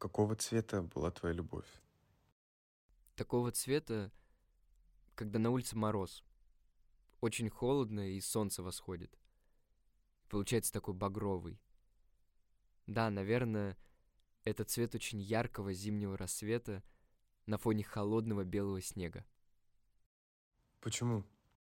Какого цвета была твоя любовь? Такого цвета, когда на улице мороз. Очень холодно и солнце восходит. Получается такой багровый. Да, наверное, это цвет очень яркого зимнего рассвета на фоне холодного белого снега. Почему?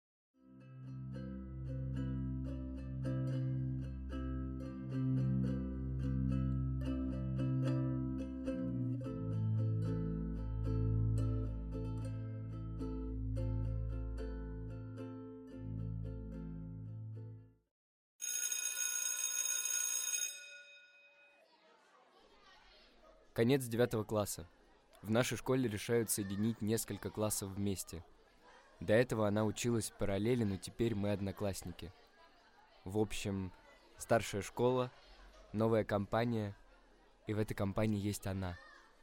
Конец 9 класса. В нашей школе решают соединить несколько классов вместе. До этого она училась в параллели, но теперь мы одноклассники. В общем, старшая школа, новая компания, и в этой компании есть она.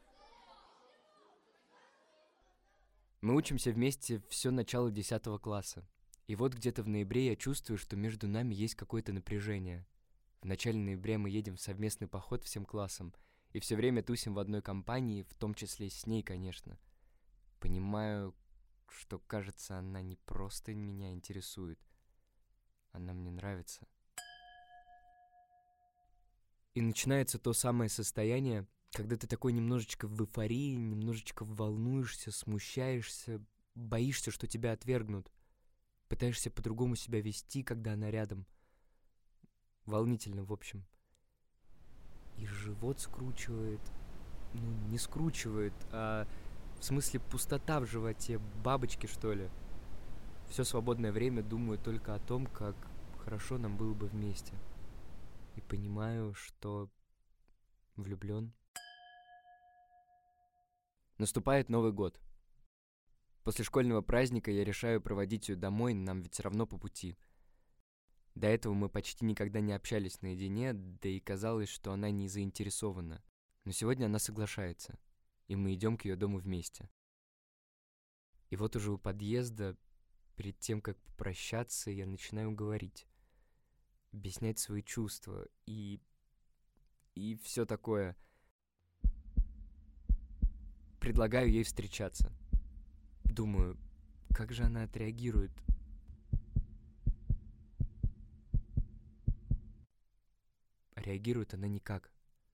Мы учимся вместе все начало 10 класса. И вот где-то в ноябре я чувствую, что между нами есть какое-то напряжение. В начале ноября мы едем в совместный поход всем классом, и все время тусим в одной компании, в том числе с ней, конечно. Понимаю, что, кажется, она не просто меня интересует, она мне нравится. И начинается то самое состояние, когда ты такой немножечко в эйфории, немножечко волнуешься, смущаешься, боишься, что тебя отвергнут. Пытаешься по-другому себя вести, когда она рядом. Волнительно, в общем. И живот скручивает. Ну, не скручивает, а в смысле пустота в животе, бабочки, что ли. Все свободное время думаю только о том, как хорошо нам было бы вместе. И понимаю, что влюблен. Наступает Новый год. После школьного праздника я решаю проводить ее домой, нам ведь все равно по пути. До этого мы почти никогда не общались наедине, да и казалось, что она не заинтересована. Но сегодня она соглашается, и мы идем к ее дому вместе. И вот уже у подъезда, перед тем, как попрощаться, я начинаю говорить, объяснять свои чувства и все такое. Предлагаю ей встречаться. Думаю, как же она отреагирует. Реагирует она никак.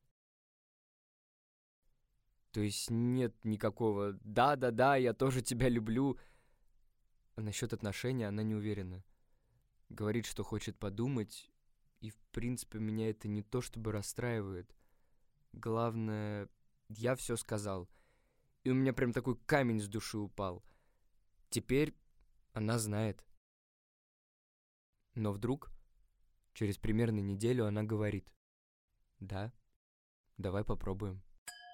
То есть нет никакого «да-да-да, я тоже тебя люблю». А насчет отношений она не уверена. Говорит, что хочет подумать, и в принципе меня это не то чтобы расстраивает. Главное, я все сказал, и у меня прям такой камень с души упал. Теперь она знает. Но вдруг, через примерно неделю, она говорит: «Да, давай попробуем».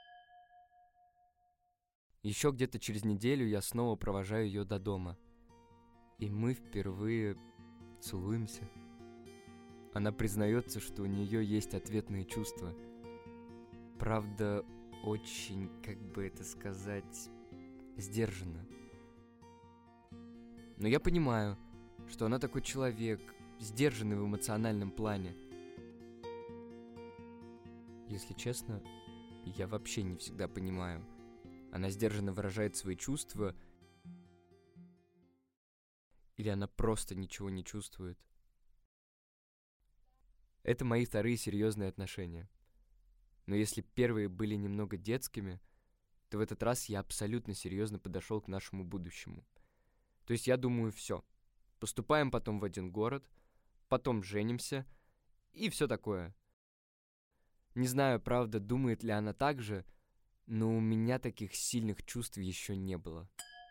Еще где-то через неделю я снова провожаю ее до дома. И мы впервые целуемся. Она признается, что у нее есть ответные чувства. Правда, очень, как бы это сказать, сдержанно. Но я понимаю, что она такой человек, сдержанный в эмоциональном плане. Если честно, я вообще не всегда понимаю. Она сдержанно выражает свои чувства, или она просто ничего не чувствует. Это мои вторые серьезные отношения. Но если первые были немного детскими, то в этот раз я абсолютно серьезно подошел к нашему будущему. То есть я думаю, все. Поступаем потом в один город, потом женимся и все такое. Не знаю, правда, думает ли она так же, но у меня таких сильных чувств еще не было.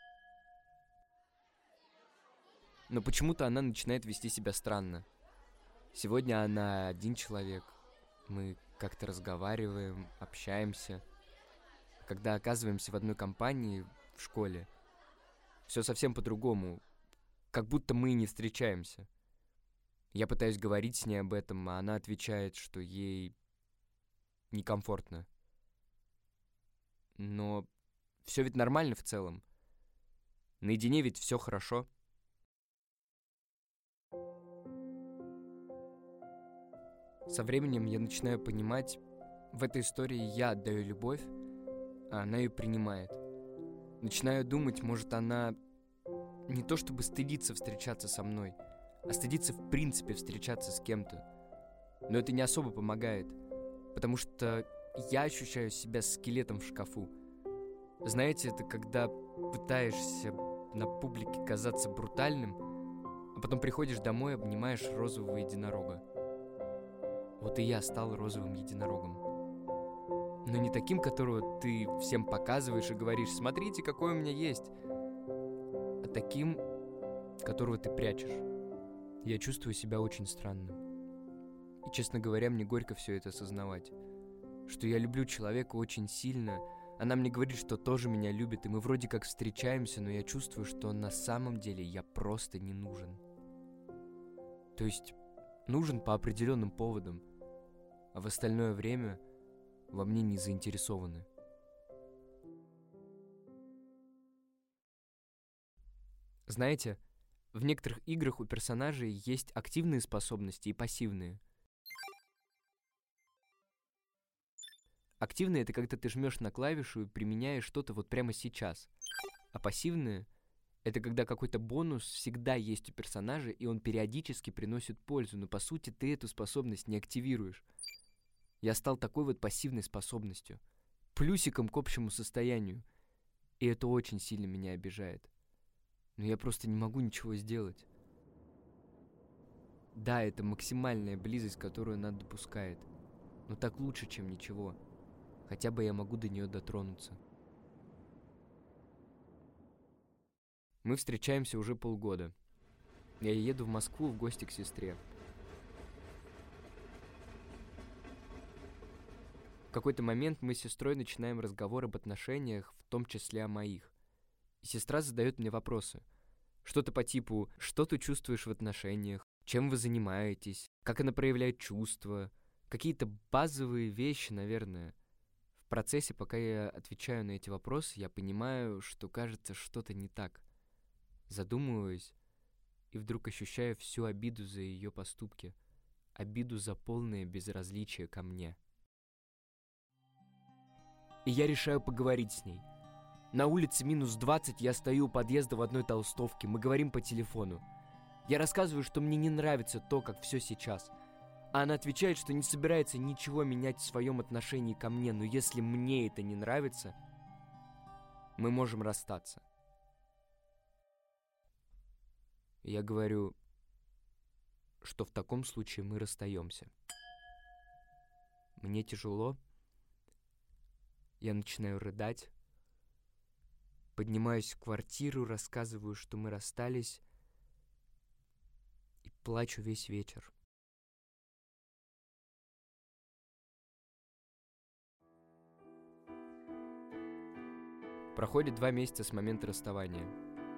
Но почему-то она начинает вести себя странно. Сегодня она один человек. Мы как-то разговариваем, общаемся. Когда оказываемся в одной компании в школе, все совсем по-другому. Как будто мы и не встречаемся. Я пытаюсь говорить с ней об этом, а она отвечает, что ей некомфортно. Но все ведь нормально в целом. Наедине ведь все хорошо. Со временем я начинаю понимать, В этой истории я отдаю любовь, а она ее принимает. Начинаю думать, может, она не то чтобы стыдится встречаться со мной, а стыдится в принципе встречаться с кем-то. Но это не особо помогает, потому что я ощущаю себя скелетом в шкафу. Знаете, это когда пытаешься на публике казаться брутальным, а потом приходишь домой и обнимаешь розового единорога. Вот и я стал розовым единорогом. Но не таким, которого ты всем показываешь и говоришь: смотрите, какой у меня есть, а таким, которого ты прячешь. Я чувствую себя очень странным. И, честно говоря, мне горько все это осознавать. Что я люблю человека очень сильно. Она мне говорит, что тоже меня любит, и мы вроде как встречаемся, но я чувствую, что на самом деле я просто не нужен. То есть нужен по определенным поводам, а в остальное время во мне не заинтересованы. Знаете, в некоторых играх у персонажей есть активные способности и пассивные. Активные — это когда ты жмешь на клавишу и применяешь что-то вот прямо сейчас. А пассивные — это когда какой-то бонус всегда есть у персонажа, и он периодически приносит пользу, но по сути ты эту способность не активируешь. Я стал такой вот пассивной способностью, плюсиком к общему состоянию, и это очень сильно меня обижает. Но я просто не могу ничего сделать. Да, это максимальная близость, которую она допускает, но так лучше, чем ничего. Хотя бы я могу до нее дотронуться. Мы встречаемся уже полгода. Я еду в Москву в гости к сестре. В какой-то момент мы с сестрой начинаем разговор об отношениях, в том числе о моих. И сестра задает мне вопросы. Что-то по типу: что ты чувствуешь в отношениях, чем вы занимаетесь, как она проявляет чувства. Какие-то базовые вещи, наверное. В процессе, пока я отвечаю на эти вопросы, я понимаю, что, кажется, что-то не так. Задумываюсь и вдруг ощущаю всю обиду за ее поступки. Обиду за полное безразличие ко мне. И я решаю поговорить с ней. На улице -20, я стою у подъезда в одной толстовке, мы говорим по телефону. Я рассказываю, что мне не нравится то, как все сейчас. А она отвечает, что не собирается ничего менять в своем отношении ко мне, но если мне это не нравится, мы можем расстаться. И я говорю, что в таком случае мы расстаемся. Мне тяжело. Я начинаю рыдать. Поднимаюсь в квартиру, рассказываю, что мы расстались, и плачу весь вечер. Проходит 2 месяца с момента расставания.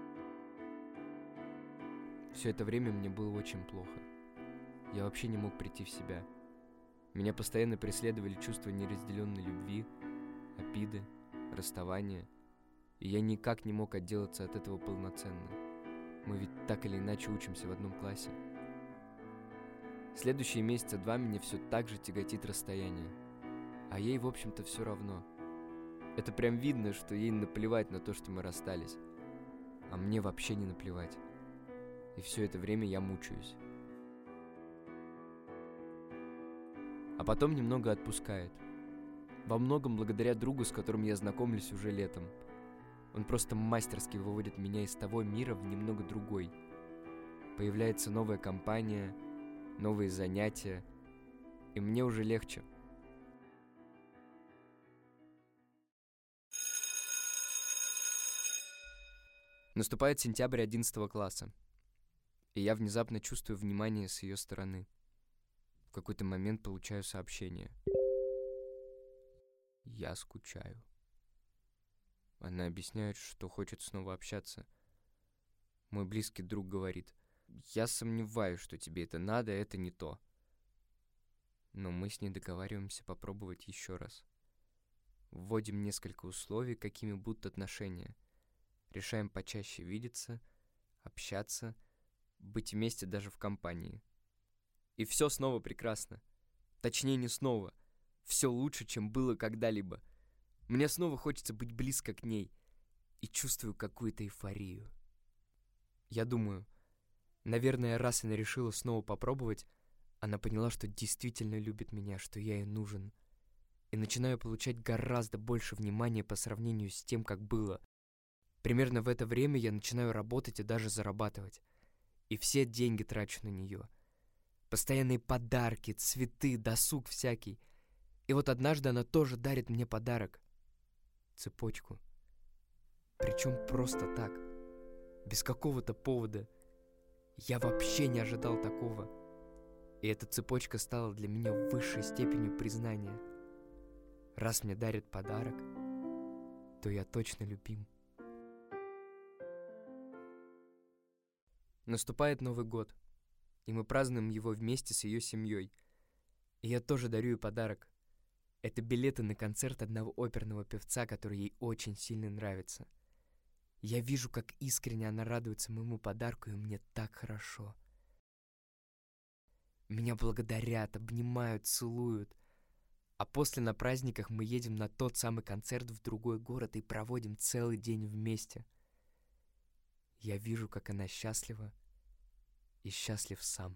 Все это время мне было очень плохо. Я вообще не мог прийти в себя. Меня постоянно преследовали чувства неразделенной любви, обиды, расставания. И я никак не мог отделаться от этого полноценно. Мы ведь так или иначе учимся в одном классе. Следующие месяца 2 меня все так же тяготит расстояние. А ей, в общем-то, все равно. Это прям видно, что ей наплевать на то, что мы расстались. А мне вообще не наплевать. И все это время я мучаюсь. А потом немного отпускает. Во многом благодаря другу, с которым я знакомлюсь уже летом. Он просто мастерски выводит меня из того мира в немного другой. Появляется новая компания, новые занятия, и мне уже легче. Наступает сентябрь 11 класса, и я внезапно чувствую внимание с ее стороны. В какой-то момент получаю сообщение. Я скучаю. Она объясняет, что хочет снова общаться. Мой близкий друг говорит: я сомневаюсь, что тебе это надо, это не то. Но мы с ней договариваемся попробовать еще раз. Вводим несколько условий, какими будут отношения. Решаем почаще видеться, общаться, быть вместе даже в компании. И все снова прекрасно. Точнее, не снова. все лучше, чем было когда-либо. Мне снова хочется быть близко к ней и чувствую какую-то эйфорию. Я думаю, наверное, раз она решила снова попробовать, она поняла, что действительно любит меня, что я ей нужен. И начинаю получать гораздо больше внимания по сравнению с тем, как было. Примерно в это время я начинаю работать и даже зарабатывать. И все деньги трачу на нее. Постоянные подарки, цветы, досуг всякий. И вот однажды она тоже дарит мне подарок. Цепочку. Причем просто так. Без какого-то повода. Я вообще не ожидал такого. И эта цепочка стала для меня высшей степенью признания. Раз мне дарят подарок, то я точно любим. Наступает Новый год, и мы празднуем его вместе с ее семьей. И я тоже дарю ей подарок. Это билеты на концерт одного оперного певца, который ей очень сильно нравится. Я вижу, как искренне она радуется моему подарку, и мне так хорошо. Меня благодарят, обнимают, целуют. А после на праздниках мы едем на тот самый концерт в другой город и проводим целый день вместе. Я вижу, как она счастлива, и счастлив сам.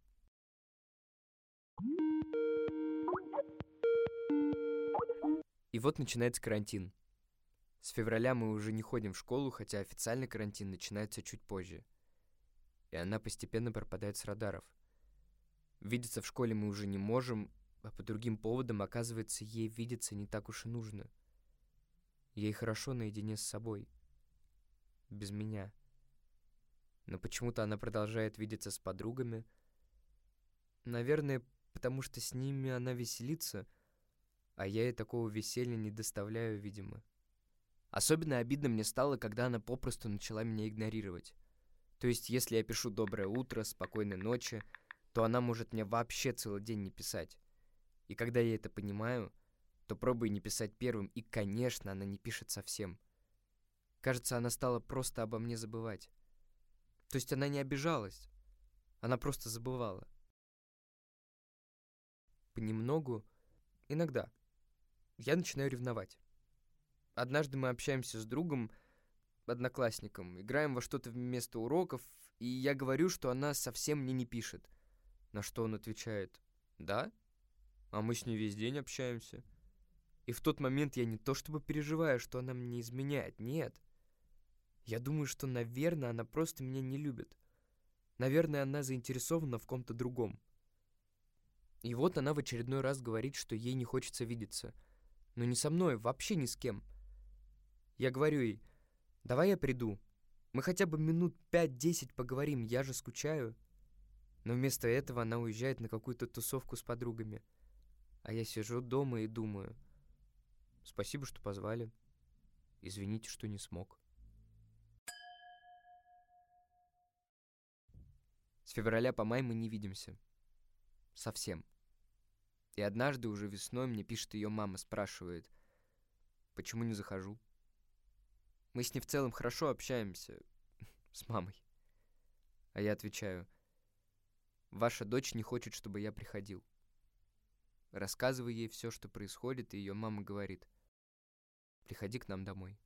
И вот начинается карантин. С февраля мы уже не ходим в школу, хотя официальный карантин начинается чуть позже. И она постепенно пропадает с радаров. Видеться в школе мы уже не можем, а по другим поводам, оказывается, ей видеться не так уж и нужно. Ей хорошо наедине с собой. Без меня. Но почему-то она продолжает видеться с подругами. Наверное, потому что с ними она веселится, а я ей такого веселья не доставляю, видимо. Особенно обидно мне стало, когда она попросту начала меня игнорировать. То есть, если я пишу «доброе утро», «спокойной ночи», то она может мне вообще целый день не писать. И когда я это понимаю, то пробую не писать первым, и, конечно, она не пишет совсем. Кажется, она стала просто обо мне забывать. То есть она не обижалась, она просто забывала. Понемногу, иногда, я начинаю ревновать. Однажды мы общаемся с другом, одноклассником, играем во что-то вместо уроков, и я говорю, что она совсем мне не пишет. На что он отвечает: «Да? А мы с ней весь день общаемся». И в тот момент я не то чтобы переживаю, что она мне изменяет, нет. Я думаю, что, наверное, она просто меня не любит. Наверное, она заинтересована в ком-то другом. И вот она в очередной раз говорит, что ей не хочется видеться. Но не со мной, вообще ни с кем. Я говорю ей: «Давай я приду. Мы хотя бы минут 5-10 поговорим, я же скучаю». Но вместо этого она уезжает на какую-то тусовку с подругами. А я сижу дома и думаю: спасибо, что позвали. Извините, что не смог. С февраля по май мы не видимся. Совсем. И однажды уже весной мне пишет ее мама, спрашивает, почему не захожу. Мы с ней в целом хорошо общаемся. С мамой. А я отвечаю: ваша дочь не хочет, чтобы я приходил. Рассказываю ей все, что происходит, и ее мама говорит: приходи к нам домой.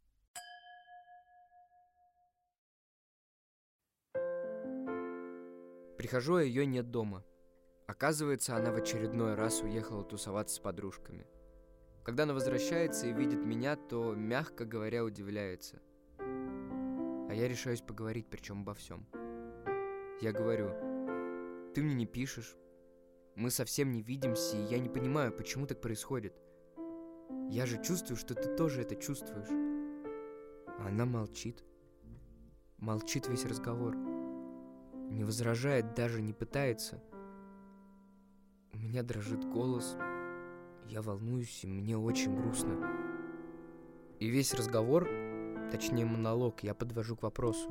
Прихожу, а ее нет дома. Оказывается, она в очередной раз уехала тусоваться с подружками. Когда она возвращается и видит меня, то, мягко говоря, удивляется. А я решаюсь поговорить, причем обо всем. Я говорю: ты мне не пишешь, мы совсем не видимся, и я не понимаю, почему так происходит. Я же чувствую, что ты тоже это чувствуешь. А она молчит. Молчит весь разговор. Не возражает, даже не пытается. У меня дрожит голос, я волнуюсь, и мне очень грустно. И весь разговор, точнее монолог, я подвожу к вопросу: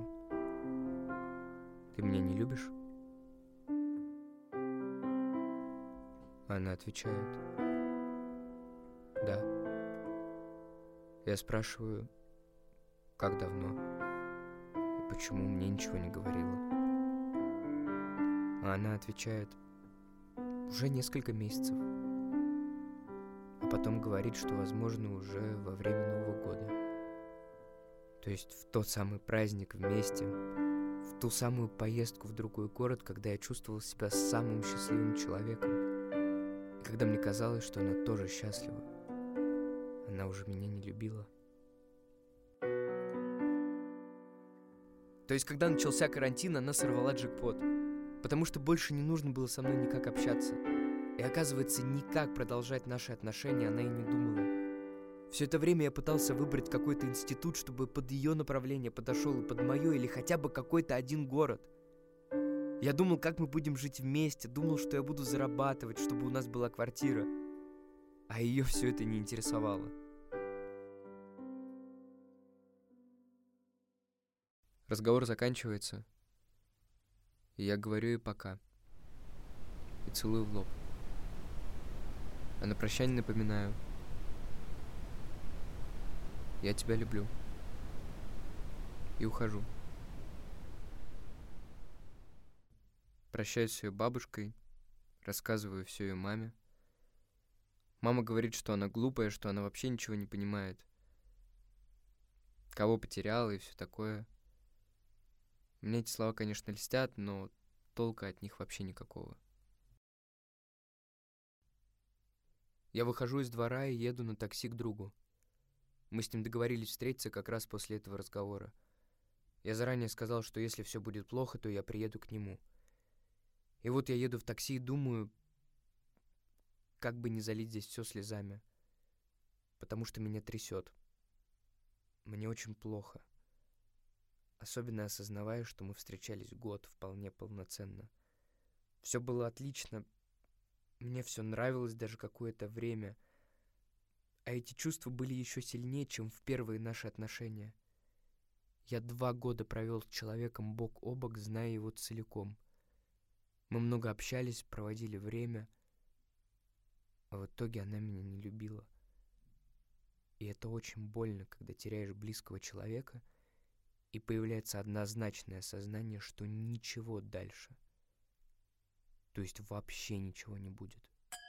ты меня не любишь? Она отвечает: да. Я спрашиваю: как давно? И почему мне ничего не говорила? А она отвечает: уже несколько месяцев. а потом говорит, что, возможно, уже во время Нового года. То есть в тот самый праздник вместе, в ту самую поездку в другой город, когда я чувствовал себя самым счастливым человеком. И когда мне казалось, что она тоже счастлива. Она уже меня не любила. То есть, когда начался карантин, она сорвала джекпот. Потому что больше не нужно было со мной никак общаться. И оказывается, никак продолжать наши отношения она и не думала. Все это время я пытался выбрать какой-то институт, чтобы под ее направление подошел и под мое, или хотя бы какой-то один город. Я думал, как мы будем жить вместе, думал, что я буду зарабатывать, чтобы у нас была квартира. А ее все это не интересовало. Разговор заканчивается, и я говорю ей пока. И целую в лоб. А на прощание напоминаю: я тебя люблю. И ухожу. Прощаюсь с ее бабушкой, рассказываю все ее маме. Мама говорит, что она глупая, что она вообще ничего не понимает. Кого потеряла и все такое. Мне эти слова, конечно, льстят, но толка от них вообще никакого. Я выхожу из двора и еду на такси к другу. Мы с ним договорились встретиться как раз после этого разговора. Я заранее сказал, что если все будет плохо, то я приеду к нему. И вот я еду в такси и думаю, как бы не залить здесь все слезами. Потому что меня трясет. Мне очень плохо. Особенно осознавая, что мы встречались год вполне полноценно. Все было отлично. Мне все нравилось даже какое-то время. А эти чувства были еще сильнее, чем в первые наши отношения. Я 2 года провел с человеком бок о бок, зная его целиком. Мы много общались, проводили время. А в итоге она меня не любила. И это очень больно, когда теряешь близкого человека, и появляется однозначное осознание, что ничего дальше. То есть вообще ничего не будет.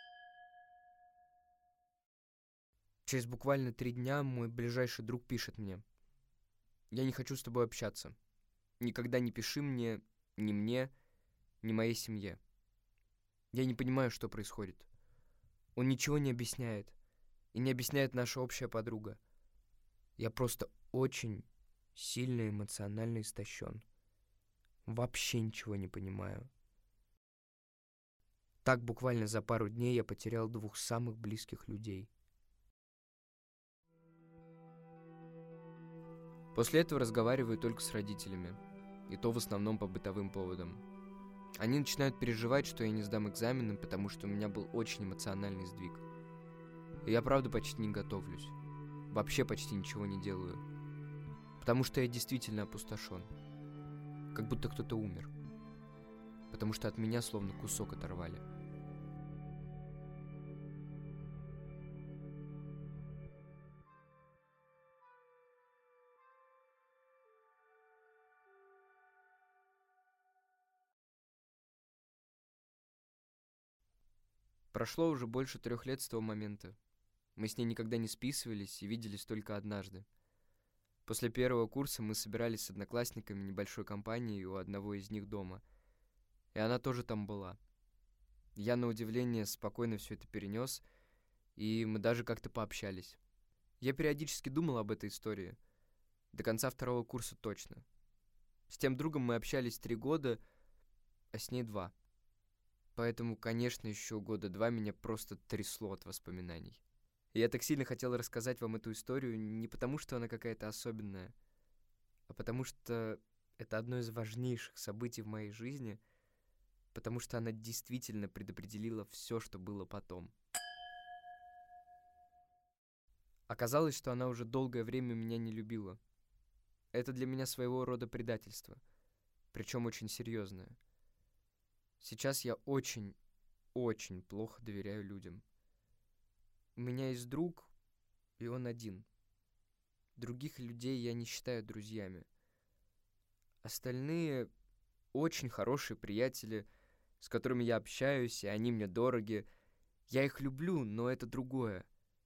Через буквально 3 дня мой ближайший друг пишет мне: я не хочу с тобой общаться. Никогда не пиши мне, ни моей семье. Я не понимаю, что происходит. Он ничего не объясняет. И не объясняет наша общая подруга. Я просто очень сильно эмоционально истощен. Вообще ничего не понимаю. Так буквально за пару дней я потерял 2 самых близких людей. После этого разговариваю только с родителями. И то в основном по бытовым поводам. Они начинают переживать, что я не сдам экзамены, потому что у меня был очень эмоциональный сдвиг. И я правда почти не готовлюсь. Вообще почти ничего не делаю. Потому что я действительно опустошен. Как будто кто-то умер. Потому что от меня словно кусок оторвали. Прошло уже больше 3 лет с того момента. Мы с ней никогда не списывались и виделись только однажды. После первого курса мы собирались с одноклассниками небольшой компанией у одного из них дома. И она тоже там была. Я, на удивление, спокойно все это перенес, и мы даже как-то пообщались. Я периодически думал об этой истории. До конца 2 курса точно. С тем другом мы общались 3 года, а с ней 2. Поэтому, конечно, еще 2 года меня просто трясло от воспоминаний. И я так сильно хотел рассказать вам эту историю не потому, что она какая-то особенная, а потому что это одно из важнейших событий в моей жизни, потому что она действительно предопределила все, что было потом. Оказалось, что она уже долгое время меня не любила. Это для меня своего рода предательство, причем очень серьезное. Сейчас я очень плохо доверяю людям. У меня есть друг, и он один. Других людей я не считаю друзьями. Остальные очень хорошие приятели, с которыми я общаюсь, и они мне дороги. Я их люблю, но это другое.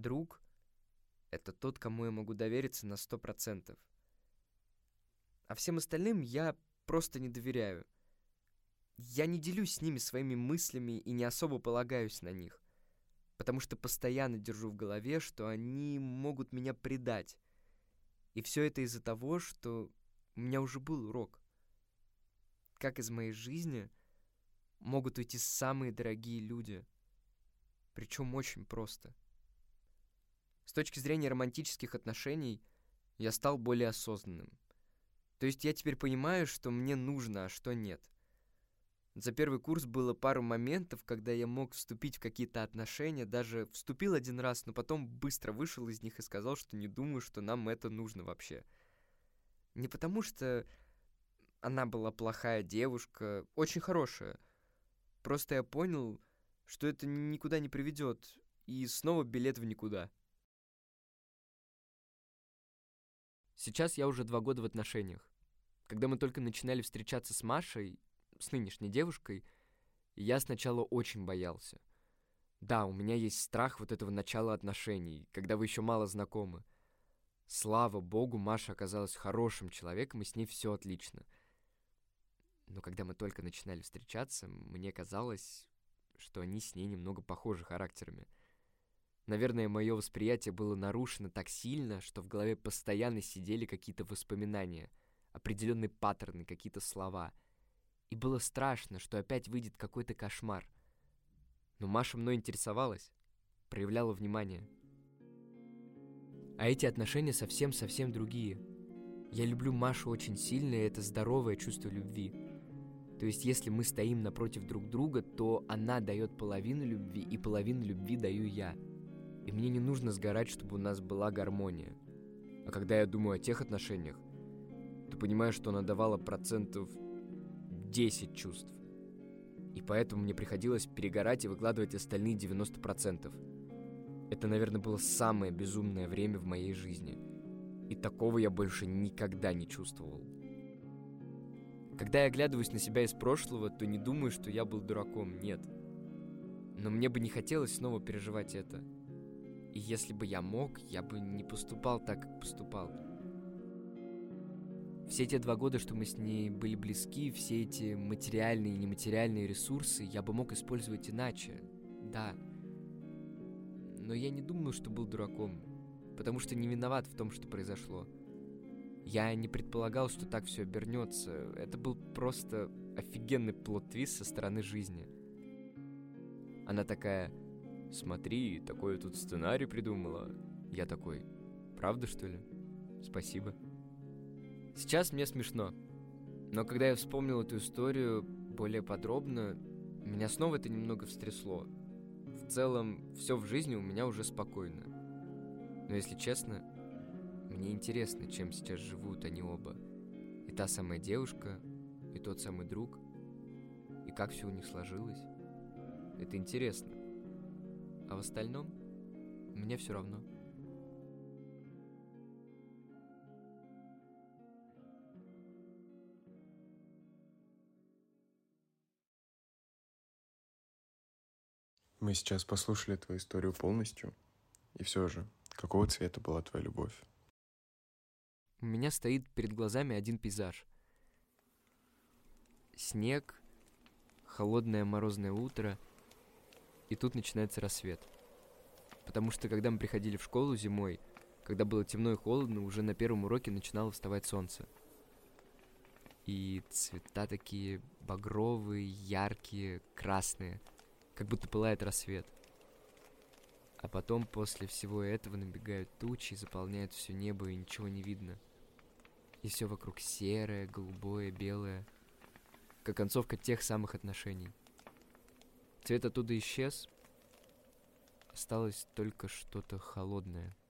Друг — это тот, кому я могу довериться на 100%. А всем остальным я просто не доверяю. Я не делюсь с ними своими мыслями и не особо полагаюсь на них, потому что постоянно держу в голове, что они могут меня предать. И все это из-за того, что у меня уже был урок. Как из моей жизни могут уйти самые дорогие люди, причем очень просто. С точки зрения романтических отношений я стал более осознанным. То есть я теперь понимаю, что мне нужно, а что нет. За первый курс было пару моментов, когда я мог вступить в какие-то отношения, даже вступил один раз, но потом быстро вышел из них и сказал, что не думаю, что нам это нужно вообще. Не потому что она была плохая девушка, очень хорошая. Просто я понял, что это никуда не приведет, и снова билет в никуда. Сейчас я уже 2 года в отношениях. Когда мы только начинали встречаться с Машей, с нынешней девушкой, я сначала очень боялся. Да, у меня есть страх вот этого начала отношений, когда вы еще мало знакомы. Слава богу, Маша оказалась хорошим человеком, и с ней все отлично. Но когда мы только начинали встречаться, мне казалось, что они с ней немного похожи характерами. Наверное, мое восприятие было нарушено так сильно, что в голове постоянно сидели какие-то воспоминания, определенные паттерны, какие-то слова. И было страшно, что опять выйдет какой-то кошмар. Но Маша мной интересовалась, проявляла внимание. А эти отношения совсем-совсем другие. Я люблю Машу очень сильно, и это здоровое чувство любви. То есть, если мы стоим напротив друг друга, то она дает половину любви, и половину любви даю я. И мне не нужно сгорать, чтобы у нас была гармония. А когда я думаю о тех отношениях, то понимаю, что она давала 10% чувств. И поэтому мне приходилось перегорать и выкладывать остальные 90%. Это, наверное, было самое безумное время в моей жизни. И такого я больше никогда не чувствовал. Когда я оглядываюсь на себя из прошлого, то не думаю, что я был дураком, нет. Но мне бы не хотелось снова переживать это. И если бы я мог, я бы не поступал так, как поступал. Все те 2 года, что мы с ней были близки, все эти материальные и нематериальные ресурсы я бы мог использовать иначе, да. Но я не думаю, что был дураком, потому что не виноват в том, что произошло. Я не предполагал, что так все обернется. Это был просто офигенный плот-твист со стороны жизни. Она такая: смотри, такой тут сценарий придумала. Я такой: правда, что ли? Спасибо. Сейчас мне смешно. Но когда я вспомнил эту историю более подробно, меня снова это немного встрясло. В целом, все в жизни у меня уже спокойно. Но если честно, мне интересно, чем сейчас живут они оба. И та самая девушка, и тот самый друг. И как все у них сложилось. Это интересно. А в остальном мне все равно. Мы сейчас послушали твою историю полностью. И все же, какого цвета была твоя любовь? У меня стоит перед глазами один пейзаж. Снег, холодное морозное утро, и тут начинается рассвет. Потому что когда мы приходили в школу зимой, когда было темно и холодно, уже на первом уроке начинало вставать солнце. И цвета такие багровые, яркие, красные, как будто пылает рассвет. А потом после всего этого набегают тучи, заполняют все небо, и ничего не видно. И все вокруг серое, голубое, белое, как концовка тех самых отношений. Цвет оттуда исчез, осталось только что-то холодное.